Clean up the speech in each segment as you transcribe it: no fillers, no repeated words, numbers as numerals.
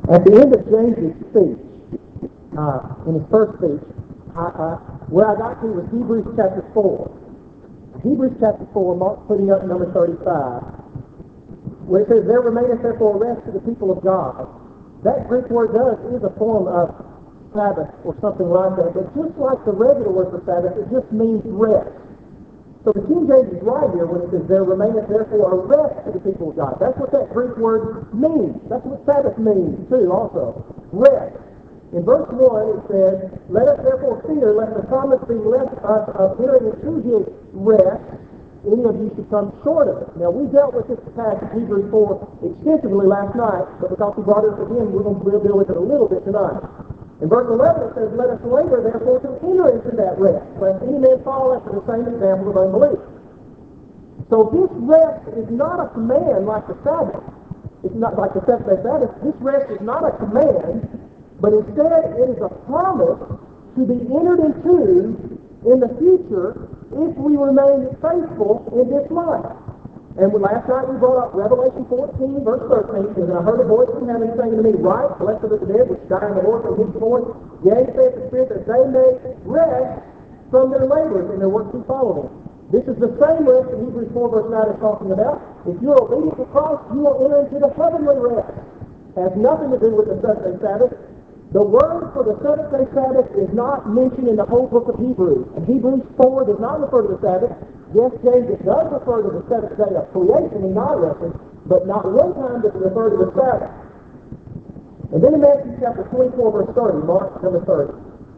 At the end of James's speech, in his first speech, where I got to was Hebrews chapter 4. Hebrews chapter 4, Mark putting up number 35, where it says, "There remaineth therefore rest to the people of God." That Greek word is a form of Sabbath or something like that, but just like the regular word for Sabbath, it just means rest. So the King James is right here when it says, "There remaineth therefore a rest to the people of God." That's what that Greek word means. That's what Sabbath means too also. Rest. In verse 1 it says, "Let us therefore fear, lest the promise be left us of entering into his rest, any of you should come short of it." Now we dealt with this passage, Hebrews 4, extensively last night, but because we brought it up again, we're going to deal with it a little bit tonight. In verse 11 it says, "Let us labor therefore to enter into that rest, lest any man fall after the same example of unbelief." So this rest is not a command like the Sabbath. It's not like the seventh-day Sabbath. This rest is not a command, but instead it is a promise to be entered into in the future if we remain faithful in this life. And last night we brought up Revelation 14, verse 13, "And I heard a voice from heaven saying to me, Right, blessed are the dead which die in the Lord from henceforth. Yea, saith the Spirit, that they may rest from their labors and their works do follow them." This is the same rest that Hebrews 4, verse 9 is talking about. If you're obedient to Christ, you will enter into the heavenly rest. It has nothing to do with the seventh-day Sabbath. The word for the seventh-day Sabbath is not mentioned in the whole book of Hebrews. And Hebrews 4 does not refer to the Sabbath. Yes, James, it does refer to the seventh day of creation in my reference, but not one time does it refer to the Sabbath. And then in Matthew chapter 24, verse 30, Mark number 30.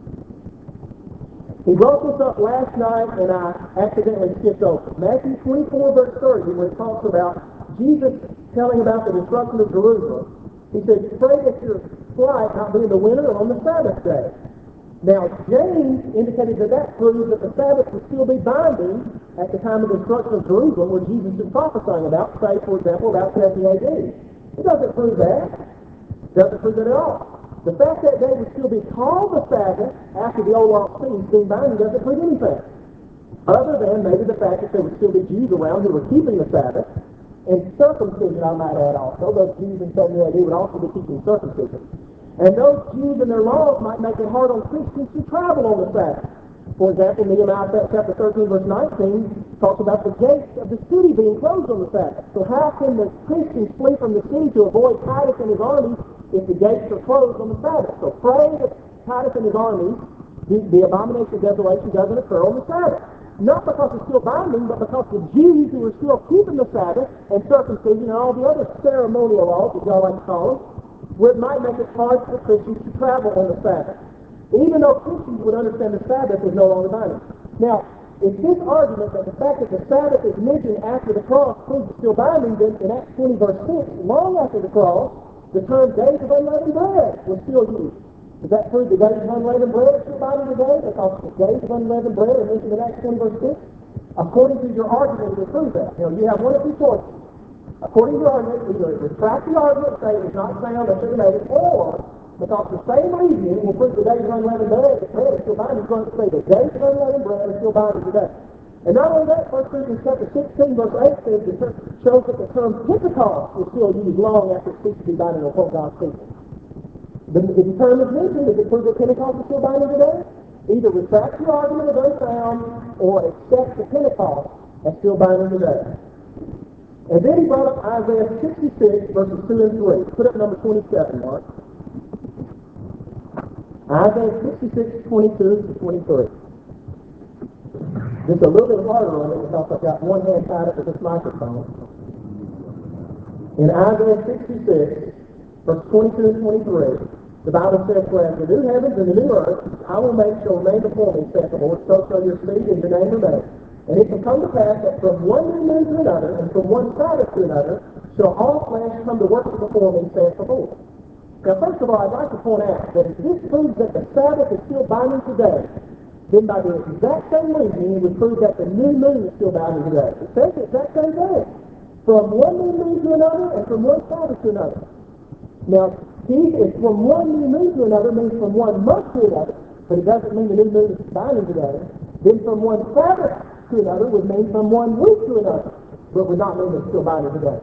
He brought this up last night, and I accidentally skipped over. Matthew 24, verse 30, where it talks about Jesus telling about the destruction of Jerusalem. He says, "Pray that your flight not be in the winter or on the Sabbath day." Now, James indicated that proves that the Sabbath would still be binding at the time of the destruction of Jerusalem, where Jesus is prophesying about, say, for example, about 70 AD. It doesn't prove that. It doesn't prove it at all. The fact that day would still be called the Sabbath after the old law ceased being binding doesn't prove anything, other than maybe the fact that there would still be Jews around who were keeping the Sabbath, and circumcision, I might add also. Those Jews in 70 AD would also be keeping circumcision. And those Jews and their laws might make it hard on Christians to travel on the Sabbath. For example, Nehemiah chapter 13, verse 19 talks about the gates of the city being closed on the Sabbath. So how can the Christians flee from the city to avoid Titus and his armies if the gates are closed on the Sabbath? So pray that Titus and his armies, the abomination of desolation doesn't occur on the Sabbath. Not because it's still binding, but because the Jews who are still keeping the Sabbath and circumcision and all the other ceremonial laws, as y'all like to call them, might make it hard for Christians to travel on the Sabbath. Even though Christians would understand the Sabbath is no longer binding. Now, if this argument that the fact that the Sabbath is mentioned after the cross proves it's still binding, then in Acts 20, verse 6, long after the cross, the term days of unleavened bread was still used. Does that prove the days of unleavened bread are still binding today? Because the days of unleavened bread are mentioned in Acts 20, verse 6? According to your argument, it would prove that. You have one of two choices. According to your argument, either retract the argument and say it's not sound or should have made it, or because the same reasoning will prove the days of unleavened bread is still binding, it's going to say the days of unleavened bread are still binding today. And not only that, 1 Corinthians chapter 16, verse 8 says shows that the term Pentecost was still used long after it ceased to be binding upon God's people. If the term is mentioned, does it prove that Pentecost is still binding today? Either retract your argument as unsound or accept the Pentecost as still binding today. And then he brought up Isaiah 66, verses 2 and 3. Put up number 27, Mark. Isaiah 66, 22 to 23. Just a little bit harder on it because I've got one hand tied up with this microphone. In Isaiah 66, verse 22 and 23, the Bible says, "For as the new heavens and the new earth I will make shall remain before me, saith the Lord, so shall your seed and your name remain. And it shall come to pass that from one new moon to another, and from one Sabbath to another, shall all flesh come to worship before me, saith the Lord." Now, first of all, I'd like to point out that if this proves that the Sabbath is still binding today, then by the exact same reasoning, it would prove that the new moon is still binding today. It says the exact same thing. From one new moon to another, and from one Sabbath to another. Now, if from one new moon to another means from one month to another, but it doesn't mean the new moon is binding today, then from one Sabbath to another would mean from one week to another, but would not mean it's still binding today.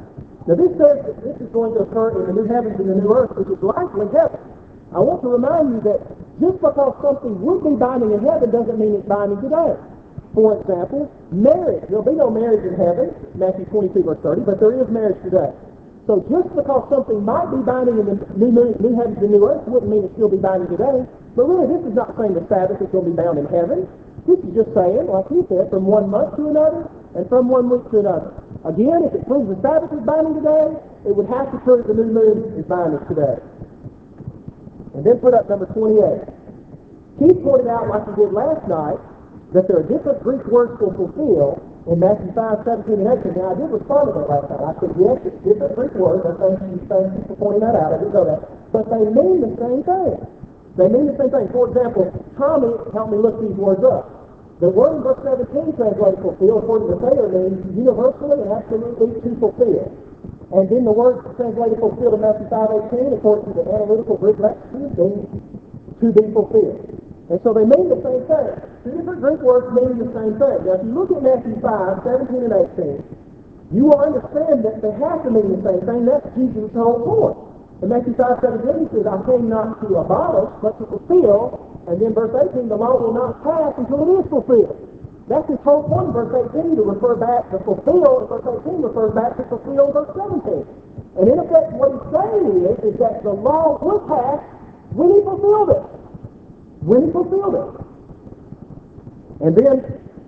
Now this says that this is going to occur in the new heavens and the new earth, which is likely heaven. I want to remind you that just because something would be binding in heaven doesn't mean it's binding today. For example, marriage. There'll be no marriage in heaven, Matthew 22, verse 30, but there is marriage today. So just because something might be binding in the new heavens and new earth wouldn't mean it still be binding today. But really, this is not saying the Sabbath is going to be bound in heaven. This is just saying, like he said, from one month to another and from one week to another. Again, if it proves the Sabbath is binding today, it would have to prove the new moon is binding today. And then put up number 28. Keith pointed out, like he did last night, that there are different Greek words for fulfill in Matthew 5, 17, and 18. Now, I did respond to that last night. I said, yes, it's different Greek words. I thank you for pointing that out. I didn't know that. But they mean the same thing. They mean the same thing. For example, Tommy helped me look these words up. The word in verse 17 translated fulfill, according to Thayer, means universally and absolutely to fulfill. And then the word translated fulfill in Matthew 5:18, according to the analytical Greek lexicon, means to be fulfilled. And so they mean the same thing. Two different Greek words mean the same thing. Now, if you look at Matthew 5:17 and 18, you will understand that they have to mean the same thing. That's Jesus' whole point. In Matthew 5:17, he says, I came not to abolish, but to fulfill. And then verse 18, the law will not pass until it is fulfilled. That's his whole point in verse 18, to refer back to fulfill. And verse 18 refers back to fulfill verse 17. And in effect, what he's saying is that the law will pass when he fulfilled it. When he fulfilled it. And then,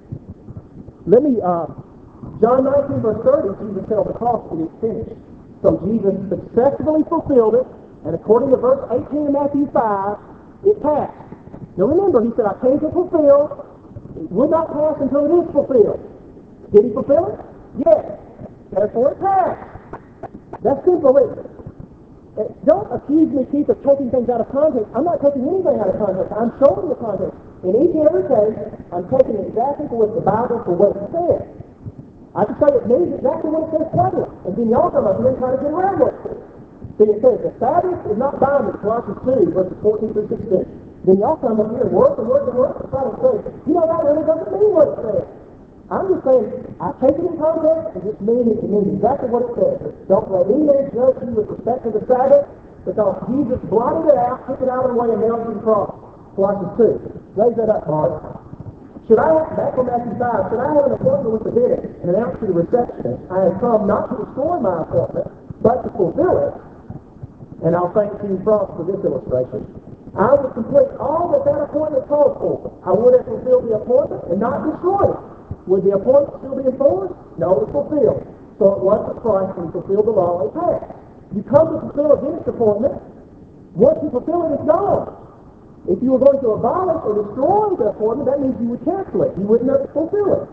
John 19, verse 30, Jesus said on the cross, it is finished. So Jesus successfully fulfilled it, and according to verse 18 in Matthew 5, it passed. Now remember, he said, I came to fulfill. It would not pass until it is fulfilled. Did he fulfill it? Yes. Therefore it passed. That's simple, isn't it? Don't accuse me, Keith, of taking things out of context. I'm not taking anything out of context. I'm showing the context. In each and every case, I'm taking exactly what the Bible for what it says. I can say it means exactly what it says plainly. And then y'all come up here and try to get around what it says. Then it says the Sabbath is not binding, Colossians 2, verses 14 through 16. Then y'all come up here and work and try to say, that really doesn't mean what it says. I'm just saying, I take it in context and just mean it means exactly what it says. Don't let any man judge you with respect to the Sabbath, because Jesus blotted it out, took it out of the way, and nailed it to the cross. Colossians 2. Raise that up, Mark. Back on Matthew 5, should I have an appointment with the dead and announce to the receptionist, I have come not to destroy my appointment, but to fulfill it? And I'll thank King Frost for this illustration. I would complete all that appointment called for. I would have fulfilled the appointment and not destroyed it. Would the appointment still be enforced? No, it's fulfilled. So it was for Christ when he fulfilled the law, it passed. You come to fulfill against appointment. Once you fulfill it, it's gone. If you were going to abolish or destroy the appointment, that means you would cancel it. You wouldn't fulfill it.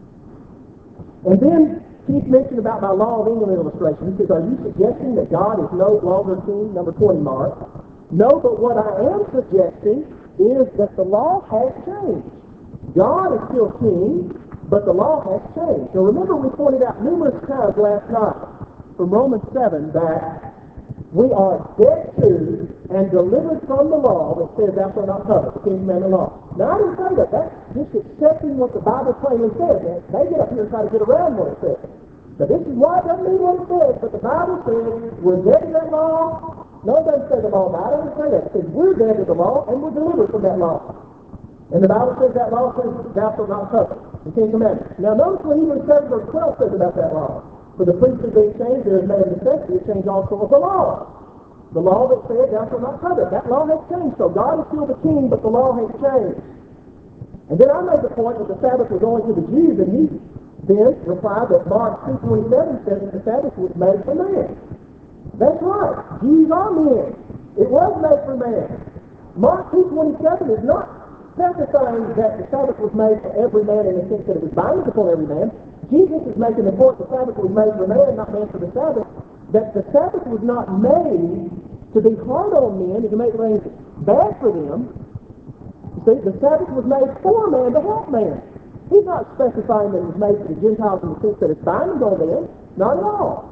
And then Keith mentioned about my law of England illustration. He says, are you suggesting that God is no longer king? Number 20, Mark. No, but what I am suggesting is that the law has changed. God is still king, but the law has changed. Now remember, we pointed out numerous times last night from Romans 7 that we are dead to and delivered from the law that says thou shalt not covet, the King's Commandment law. Now I didn't say that. That's just accepting what the Bible plainly says. They get up here and try to get around what it says. Now this is why it doesn't mean what it says, but the Bible says we're dead to that law. No, it doesn't say the law died. It doesn't say that. It says we're dead to the law and we're delivered from that law. And the Bible says that law says thou shalt not covet, the King's Commandment. Now notice what Hebrews 7 verse 12 says about that law. For the priesthood being changed, there is made a necessity to change also of the law. The law that said thou shalt not covet. That law has changed. So God is still the king, but the law has changed. And then I made the point that the Sabbath was only to the Jews, and he then replied that Mark 2:27 says that the Sabbath was made for man. That's right. Jews are men. It was made for man. Mark 2:27 is not specifying that the Sabbath was made for every man in the sense that it was binding upon every man. Jesus is making the point the Sabbath was made for man, not man for the Sabbath. That the Sabbath was not made to be hard on men and to make things bad for them. You see, the Sabbath was made for man to help man. He's not specifying that it was made for the Gentiles in the sense that it's binding on them. Not at all.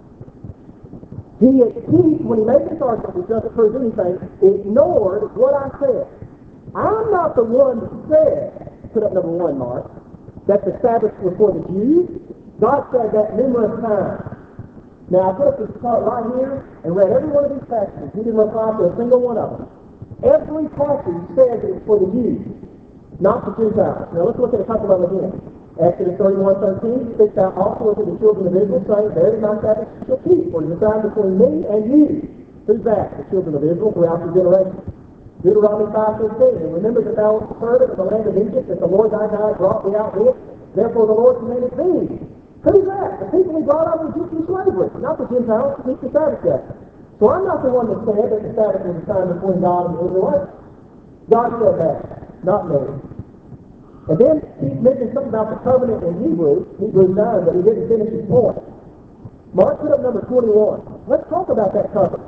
He, when he made this argument, which doesn't prove anything, ignored what I said. I'm not the one that said, put up number 1, Mark, that the Sabbath was for the Jews. God said that numerous times. Now, I put up this chart right here and read every one of these passages. He didn't reply to a single one of them. Every passage says it's for the Jews, not the Gentiles. Now, let's look at a couple of them again. Exodus 31:13 speaks out also to the children of Israel, saying, "There is my Sabbath shall keep, for it is a sign between me and you." Who's that? The children of Israel throughout the generations. Deuteronomy 5:15, "And remember that thou wast a servant in the land of Egypt, that the Lord thy God brought thee out with. Therefore the Lord commanded thee." Who's that? The people he brought out of Egyptian slavery, not the Gentiles, to keep the Sabbath day. So I'm not the one that said that the Sabbath was a sign between God and the Israelites. God said that, not me. And then he mentioned something about the covenant in Hebrews 9, but he didn't finish his point. Mark, put up number 21. Let's talk about that covenant.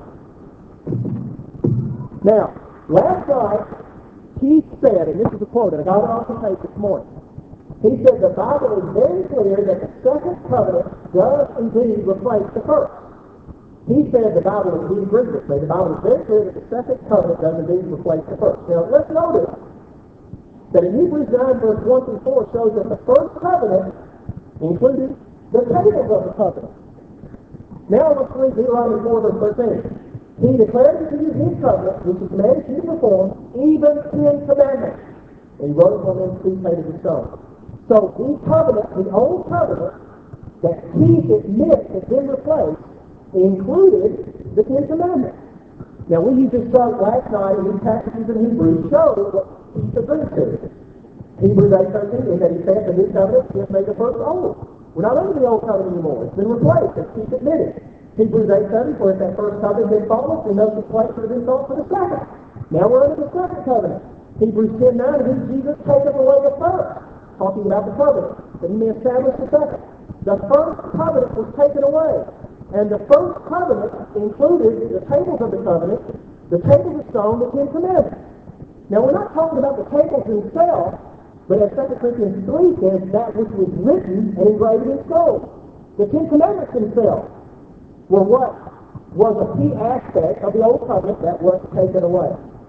Now, last night, he said, and this is a quote that I got it off the tape this morning, he said the Bible is very clear that the second covenant does indeed replace the first. He said the Bible, and he agreed with me, the Bible is very clear that the second covenant does indeed replace the first. Now, let's notice that in Hebrews 9, verse 1 through 4 shows that the first covenant included the tables of the covenant. Now let's read Deuteronomy 4, verse 13. "He declared to you his covenant, which he commanded you to perform, even 10 commandments. And he wrote it on them 2 tables of stone." So the covenant, the old covenant, that he admits has been replaced, included the 10 commandments. Now we used this chart last night in these passages in Hebrews show what he agreed to. Hebrews 8:13 is that he said the new covenant just made the first old. We're not under the old covenant anymore. It's been replaced. It's keep admitted. Hebrews 8:7, for if that first covenant had been faultless, then no place should have been sought for the second. Now we're under the second covenant. Hebrews 10:9, and Jesus taketh away the first, talking about the covenant, that he may establish the second. The first covenant was taken away, and the first covenant included the tables of the covenant, the tables of stone, the 10 commandments. Now we're not talking about the tables themselves, but as 2 Corinthians 3 says, that which was written and engraved in stone. The 10 commandments themselves were what was a key aspect of the old covenant that was taken away.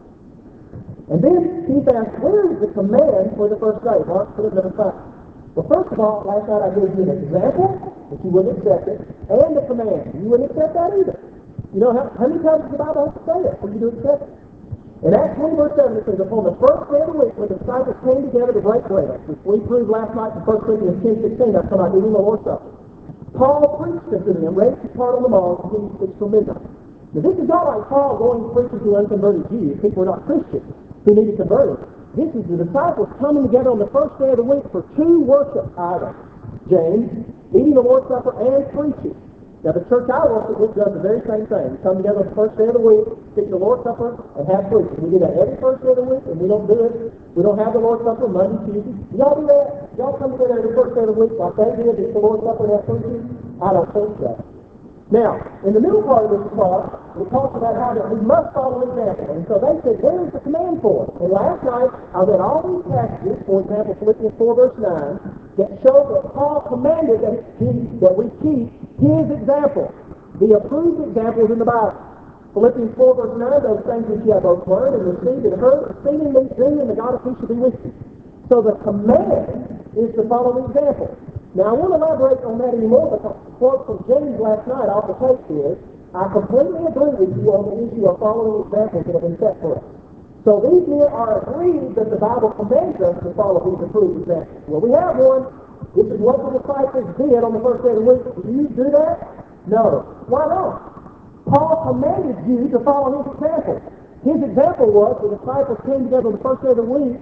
And then he's asked, where is the command for the first day? Mark, put it number 5. Well, first of all, last night I gave you an example, but you wouldn't accept it, and the command. You wouldn't accept that either. You know, how many times does the Bible have to say it for you to accept it? In Acts 20, verse 7, it says, upon the first day of the week, when the disciples came together to break bread, which we proved last night in 1 Corinthians 10:16, that's talking about eating the Lord's Supper. Paul preached unto them, ready to part on the morrow, and continued to preach till midnight. Now, this is not like Paul going preaching to unconverted Jews. People were not Christians who needed converting. This is the disciples coming together on the first day of the week for 2 worship items. James, eating the Lord's Supper and preaching. Now, the church I work with does the very same thing. We come together on the first day of the week, eat the Lord's Supper, and have preaching. We do that every first day of the week, and we don't do it. We don't have the Lord's Supper Monday, Tuesday. Y'all do that? Y'all come together every first day of the week like they did, eat the Lord's Supper and have preaching? I don't think so. Now, in the middle part of this talk, it talks about how that we must follow an example. And so they said, where is the command for it? And last night, I read all these passages, for example, Philippians 4, verse 9, that show that Paul commanded that we keep his example, the approved examples in the Bible. Philippians 4, verse 9, those things which you have both learned and received and heard, exceedingly do, and the God of peace shall be with you. So the command is to follow the example. Now, I won't elaborate on that anymore, but the quote from James last night off the tape is, I completely agree with you on the issue of following examples that have been set for us. So these men are agreed that the Bible commands us to follow these approved examples. Well, we have one. This is what the disciples did on the first day of the week. Do you do that? No. Why not? Paul commanded you to follow his example. His example was the disciples came together on the first day of the week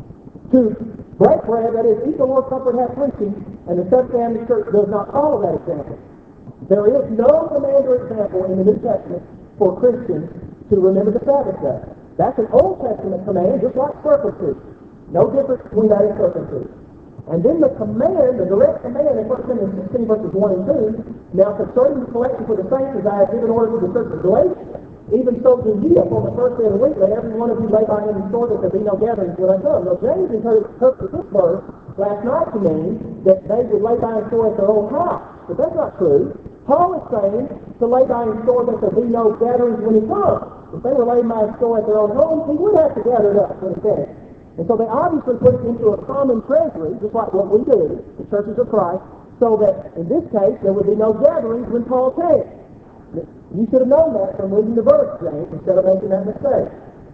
to break bread, that is, eat the Lord's Supper and have preaching, and the Seventh-day Adventist Church does not follow that example. There is no command or example in the New Testament for Christians to remember the Sabbath day. That's an Old Testament command, just like circumcision. No difference between that and circumcision. And then the command, the direct command in 1 Corinthians 16, verses 1 and 2, now concerning the collection for the saints, as I have given order to the church of Galatia, even so do ye upon the first day of the week, let every one of you lay by him in store that there be no gatherings when I come. Now, James interpreted this verse last night to mean that they would lay by in store at their own house. But that's not true. Paul is saying to lay by in store that there be no gatherings when he comes. If they were laying by in store at their own homes, he would have to gather it up when he came. And so they obviously put it into a common treasury, just like what we do, the churches of Christ, So that, in this case, there would be no gatherings when Paul came. You should have known that from reading the verse, James, instead of making that mistake.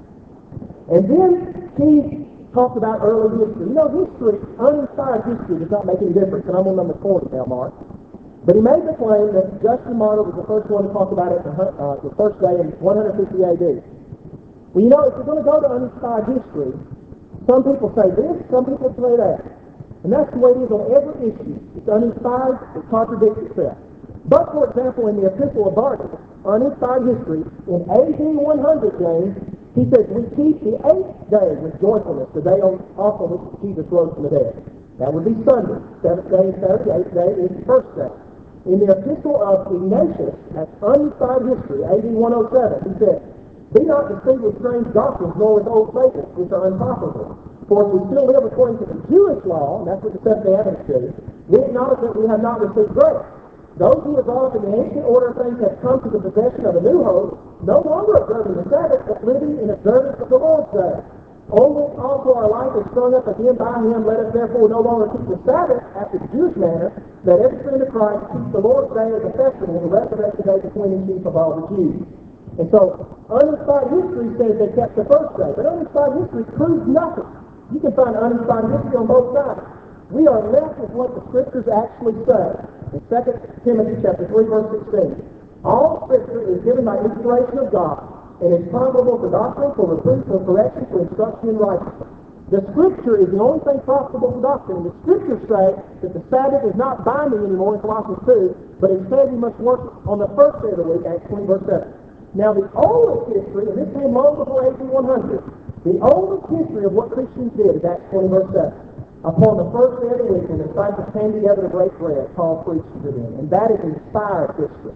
And then he talked about early history. You know, history, uninspired history, does not make any difference. And I'm on number 40 now, Mark. But he made the claim that Justin Martyr was the first one to talk about it the first day in 150 A.D. Well, you know, if you're going to go to uninspired history, some people say this, some people say that. And that's the way it is on every issue. It's uninspired, it contradicts itself. But, for example, in the Epistle of Barnabas, uninspired history, in A.D. 100, James, he says, we keep the 8th day with joyfulness, the day on which Jesus rose from the dead. That would be Sunday. 7th day is Saturday, 8th day is the first day. In the Epistle of Ignatius, that's uninspired history, A.D. 107, he said, be not deceived with strange doctrines, nor with old fables, which are unprofitable. For if we still live according to the Jewish law, and that's what the Seventh-day Adventists do, we acknowledge that we have not received grace. Those who evolved in the ancient order of things have come to the possession of a new hope, no longer observing the Sabbath, but living in observance of the Lord's Day. On which also our life is sprung up again by him. Let us therefore no longer keep the Sabbath after the Jewish manner, that every friend of Christ keeps the Lord's Day as a festival, the resurrection day between the chief of all the Jews. And so, uninspired history says they kept the first day, but uninspired history proves nothing. You can find uninspired history on both sides. We are left with what the Scriptures actually say. In 2 Timothy chapter 3, verse 16, all Scripture is given by inspiration of God, and is profitable for doctrine, for reproof, for correction, for instruction in righteousness. The Scripture is the only thing profitable for doctrine. And the Scriptures say that the Sabbath is not binding anymore in Colossians 2, but instead we must work on the first day of the week, Acts 20, verse 7. Now the oldest history, and this came long before AD 100, the oldest history of what Christians did is Acts 20, verse 7. Upon the first day of the week, when the disciples came together to break bread, Paul preached to them. And that is inspired history.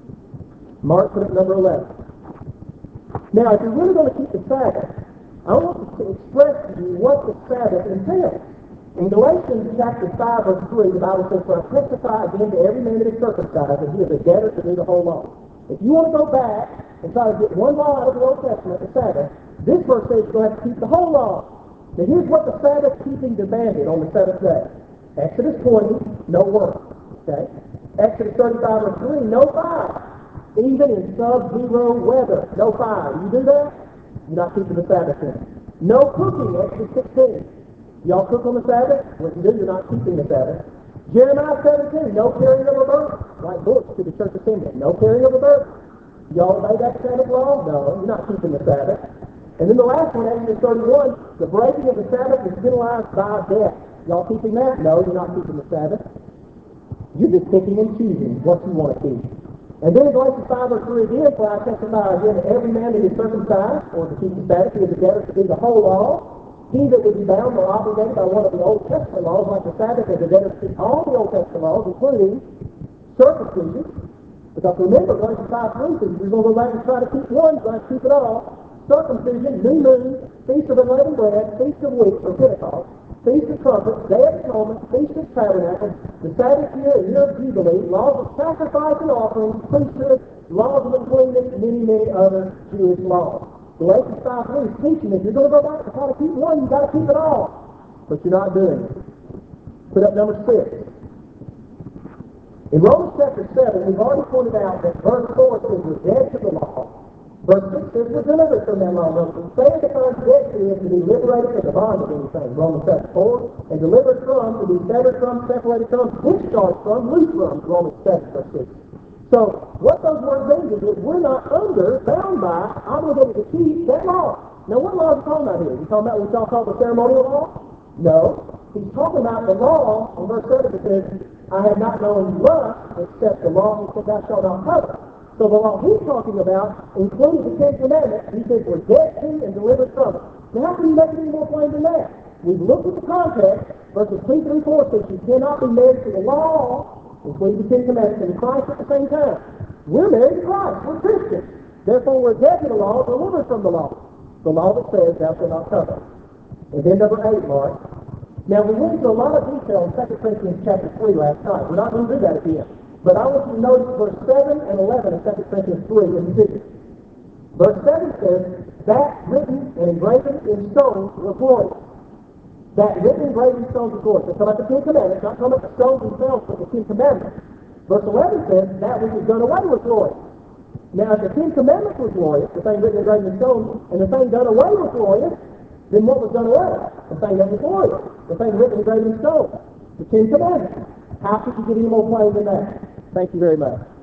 Mark put up number 11. Now, if you're really going to keep the Sabbath, I want to express to you what the Sabbath entails. In Galatians chapter 5, verse 3, the Bible says, for I testify again to every man that is circumcised, that he is a debtor to do the whole law. If you want to go back and try to get one law out of the Old Testament, the Sabbath, this verse says you're going to have to keep the whole law. Now here's what the Sabbath keeping demanded on the seventh day. Exodus 20, no work. Okay? Exodus 35, verse 3, no fire. Even in sub-zero weather, no fire. You do that, you're not keeping the Sabbath in. No cooking, Exodus 16. Y'all cook on the Sabbath? What you do, you're not keeping the Sabbath. Jeremiah 17, no carrying of a burden. Like books to the church assembly. No carrying of a burden. Y'all obey that Sabbath law? No, you're not keeping the Sabbath. And then the last one, Exodus 31, the breaking of the Sabbath is penalized by death. Y'all keeping that? No, you're not keeping the Sabbath. You're just picking and choosing what you want to keep. And then in Galatians 5, verse 3 again, for I testify again to every man that is circumcised, or to keep the Sabbath, he is a debtor to do the whole law. He that would be bound or obligated by one of the Old Testament laws, like the Sabbath, is a debtor to keep all the Old Testament laws, including circumcision. Because remember, Galatians 5:3 says, if you're going to go back and try to keep one, you're going to keep it all. Circumcision, new moon, feast of unleavened bread, feast of weeks or Pentecost, feast of trumpets, day of atonement, feast of tabernacles, the Sabbath year of Jubilee, laws of sacrifice and offerings, priesthood, laws of uncleanness, many other Jewish laws. Galatians 5:3 is teaching if you're going to go back and try to keep one, you've got to keep it all. But you're not doing it. Put up number 6. In Romans chapter 7, we've already pointed out that verse 4 says we're dead to the law. Verse 6 says we're delivered from that law. The saying defines dead to is to be liberated from the bond of anything. Romans chapter 4. And delivered from, to be severed from, separated from, discharged from, loosed from. Romans 7, verse 6. So, what those words mean is that we're not bound by, obligated to keep that law. Now, what law is he talking about here? Is he talking about what y'all call the ceremonial law? No. He's talking about the law, in verse 7 it says, I have not known lust except the law which thou shalt not covet. So the law he's talking about includes the Ten Commandments, and he says we're dead to and delivered from it. Now how can you make it any more plain than that? We've looked at the context, verses 2 through 4 says you cannot be married to the law, including the Ten Commandments, and Christ at the same time. We're married to Christ, we're Christians. Therefore we're dead to the law, delivered from the law that says thou shalt not covet. And then number 8, Mark. Now we went into a lot of detail in 2 Corinthians chapter 3 last night. We're not going to do that again. But I want you to notice verse 7 and 11 of 2 Corinthians 3 in particular. Verse 7 says, that written and engraven in stone were glorious. That written engraved in stones is glorious. It's talking about the Ten Commandments, not talking about the stones themselves, but the Ten Commandments. Verse 11 says, that which is done away was glorious. Now, if the Ten Commandments was glorious, the thing written engraved in stone, and the thing done away was glorious, then what was done away? The thing that was glorious. The thing written engraved in stone. The Ten Commandments. How could you get any more plain than that? Thank you very much.